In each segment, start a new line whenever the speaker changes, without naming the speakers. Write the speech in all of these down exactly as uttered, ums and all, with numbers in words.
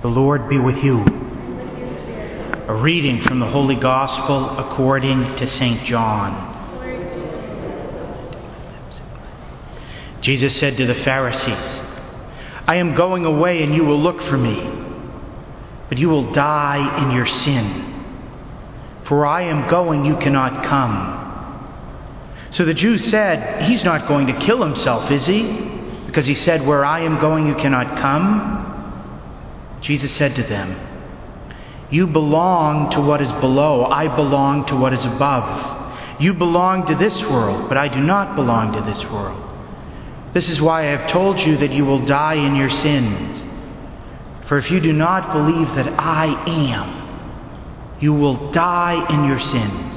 The Lord be with you. A reading from the Holy Gospel according to Saint John. Jesus said to the Pharisees, "I am going away and you will look for me, but you will die in your sin. For where I am going, you cannot come." So the Jews said, "He's not going to kill himself, is he? Because he said, 'Where I am going, you cannot come'?" Jesus said to them, "You belong to what is below. I belong to what is above. You belong to this world, but I do not belong to this world. This is why I have told you that you will die in your sins. For if you do not believe that I am, you will die in your sins."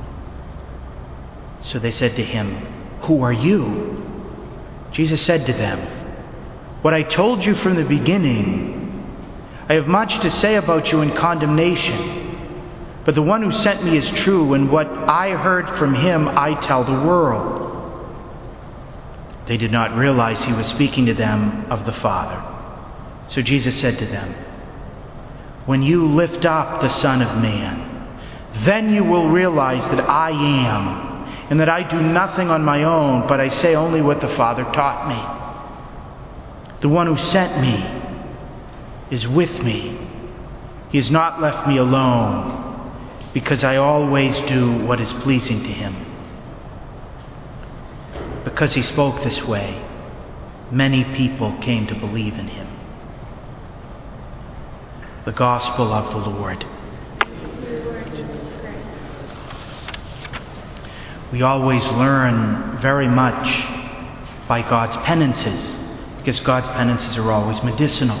So they said to him, "Who are you?" Jesus said to them, "What I told you from the beginning. I have much to say about you in condemnation, but the one who sent me is true, and what I heard from him I tell the world." They did not realize he was speaking to them of the Father. So Jesus said to them, "When you lift up the Son of Man, then you will realize that I am, and that I do nothing on my own, but I say only what the Father taught me. The one who sent me is with me. He has not left me alone, because I always do what is pleasing to him." Because he spoke this way, many people came to believe in him. The Gospel of the Lord. We always learn very much by God's penances, because God's penances are always medicinal.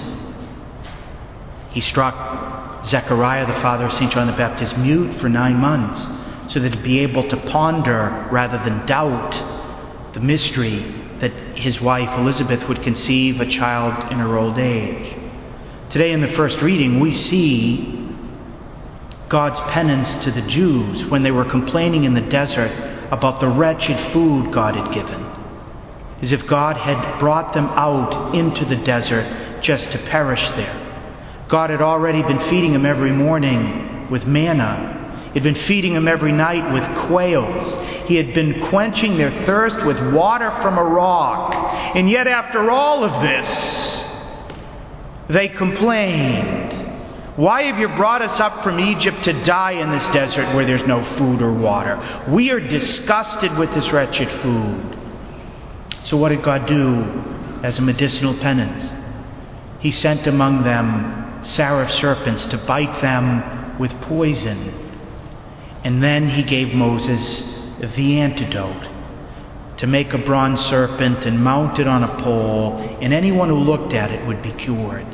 He struck Zechariah, the father of Saint John the Baptist, mute for nine months so that he'd be able to ponder rather than doubt the mystery that his wife Elizabeth would conceive a child in her old age. Today in the first reading we see God's penance to the Jews when they were complaining in the desert about the wretched food God had given, as if God had brought them out into the desert just to perish there. God had already been feeding them every morning with manna. He had been feeding them every night with quails. He had been quenching their thirst with water from a rock. And yet after all of this, they complained, "Why have you brought us up from Egypt to die in this desert where there's no food or water? We are disgusted with this wretched food." So what did God do as a medicinal penance? He sent among them seraph serpents to bite them with poison. And then he gave Moses the antidote, to make a bronze serpent and mount it on a pole, and anyone who looked at it would be cured.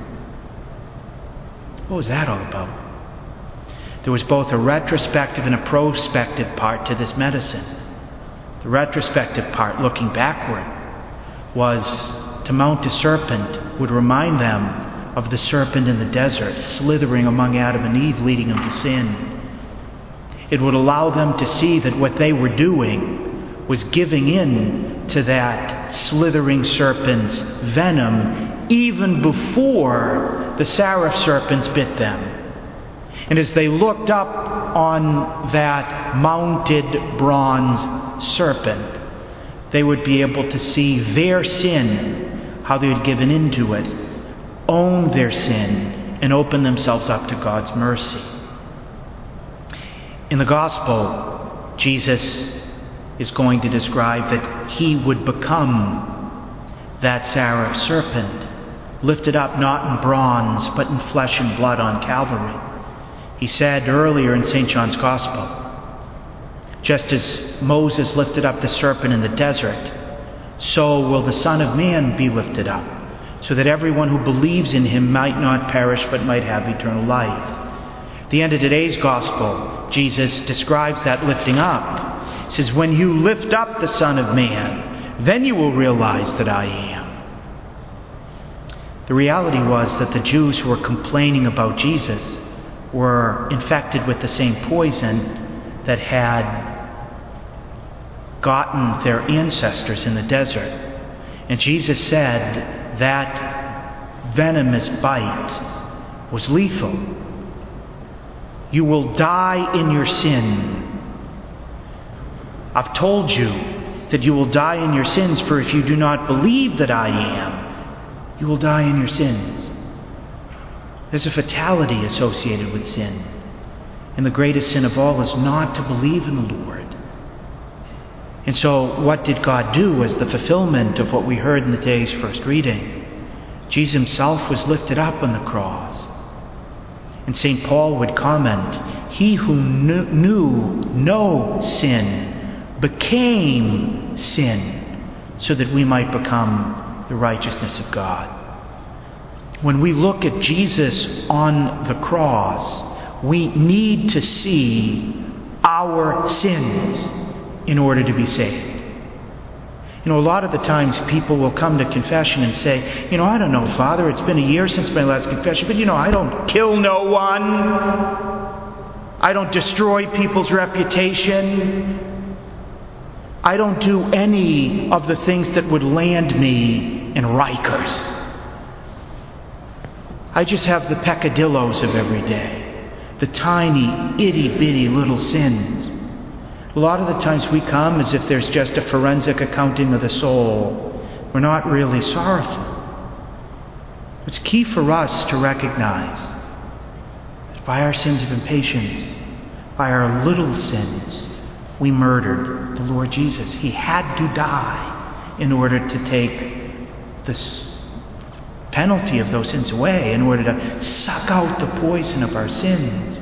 What was that all about? There was both a retrospective and a prospective part to this medicine. The retrospective part, looking backward, was to mount a serpent would remind them of the serpent in the desert, slithering among Adam and Eve, leading them to sin. It would allow them to see that what they were doing was giving in to that slithering serpent's venom even before the seraph serpents bit them. And as they looked up on that mounted bronze serpent, they would be able to see their sin, how they had given into it, own their sin, and open themselves up to God's mercy. In the Gospel, Jesus is going to describe that he would become that seraph serpent, lifted up not in bronze, but in flesh and blood on Calvary. He said earlier in Saint John's Gospel, just as Moses lifted up the serpent in the desert, so will the Son of Man be lifted up, so that everyone who believes in him might not perish but might have eternal life. At the end of today's Gospel, Jesus describes that lifting up. He says, "When you lift up the Son of Man, then you will realize that I am." The reality was that the Jews who were complaining about Jesus were infected with the same poison that had gotten their ancestors in the desert. And Jesus said that venomous bite was lethal. You will die in your sin. I've told you that you will die in your sins, for if you do not believe that I am, you will die in your sins. There's a fatality associated with sin. And the greatest sin of all is not to believe in the Lord. And so what did God do as the fulfillment of what we heard in the today's first reading? Jesus himself was lifted up on the cross. And Saint Paul would comment, he who knew, knew no sin became sin so that we might become the righteousness of God. When we look at Jesus on the cross, we need to see our sins in order to be saved. You know, a lot of the times people will come to confession and say, you know, I don't know, Father, it's been a year since my last confession, but you know, I don't kill no one. I don't destroy people's reputation. I don't do any of the things that would land me in Rikers. I just have the peccadillos of every day, the tiny, itty-bitty little sins. A lot of the times we come as if there's just a forensic accounting of the soul. We're not really sorrowful. It's key for us to recognize that by our sins of impatience, by our little sins, we murdered the Lord Jesus. He had to die in order to take this penalty of those sins away, in order to suck out the poison of our sins.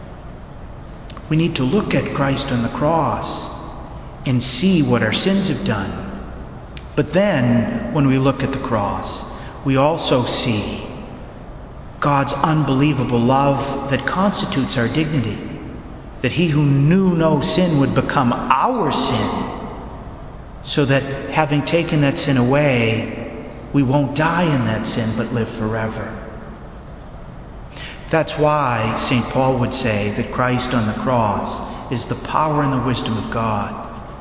We need to look at Christ on the cross and see what our sins have done. But then, when we look at the cross, we also see God's unbelievable love that constitutes our dignity. That he who knew no sin would become our sin, so that having taken that sin away, we won't die in that sin but live forever. That's why Saint Paul would say that Christ on the cross is the power and the wisdom of God.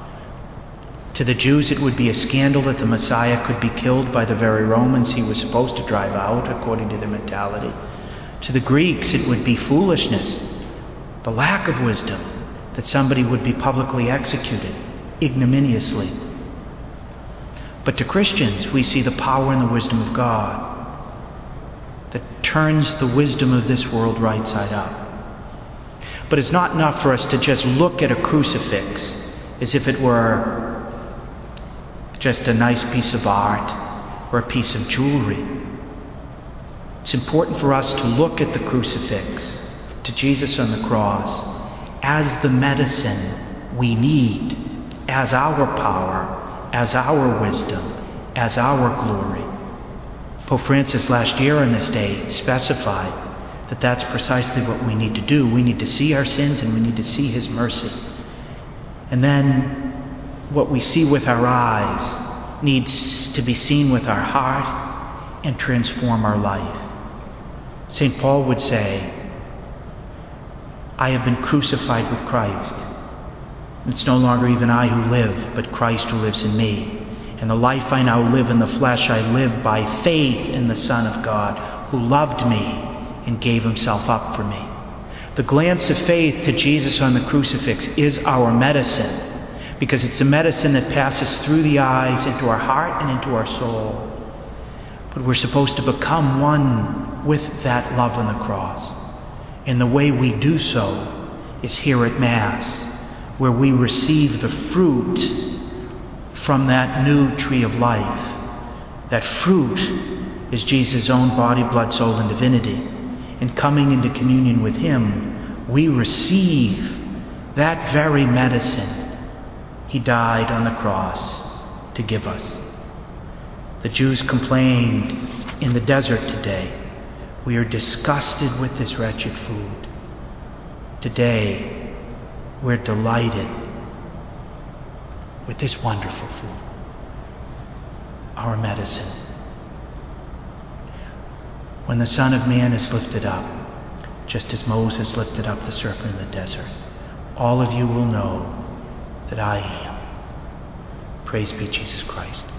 To the Jews it would be a scandal that the Messiah could be killed by the very Romans he was supposed to drive out, according to their mentality. To the Greeks it would be foolishness, the lack of wisdom, that somebody would be publicly executed ignominiously. But to Christians, we see the power and the wisdom of God that turns the wisdom of this world right side up. But it's not enough for us to just look at a crucifix as if it were just a nice piece of art or a piece of jewelry. It's important for us to look at the crucifix, to Jesus on the cross, as the medicine we need, as our power, as our wisdom, as our glory. Pope Francis last year on this day specified that that's precisely what we need to do. We need to see our sins and we need to see his mercy. And then what we see with our eyes needs to be seen with our heart and transform our life. Saint Paul would say, I have been crucified with Christ. It's no longer even I who live, but Christ who lives in me. And the life I now live in the flesh, I live by faith in the Son of God, who loved me and gave himself up for me. The glance of faith to Jesus on the crucifix is our medicine, because it's a medicine that passes through the eyes into our heart and into our soul. But we're supposed to become one with that love on the cross. And the way we do so is here at Mass, where we receive the fruit from that new tree of life. That fruit is Jesus' own body, blood, soul, and divinity. And coming into communion with him, we receive that very medicine he died on the cross to give us. The Jews complained in the desert today, we are disgusted with this wretched food. Today, we're delighted with this wonderful food, our medicine. When the Son of Man is lifted up, just as Moses lifted up the serpent in the desert, all of you will know that I am. Praise be Jesus Christ.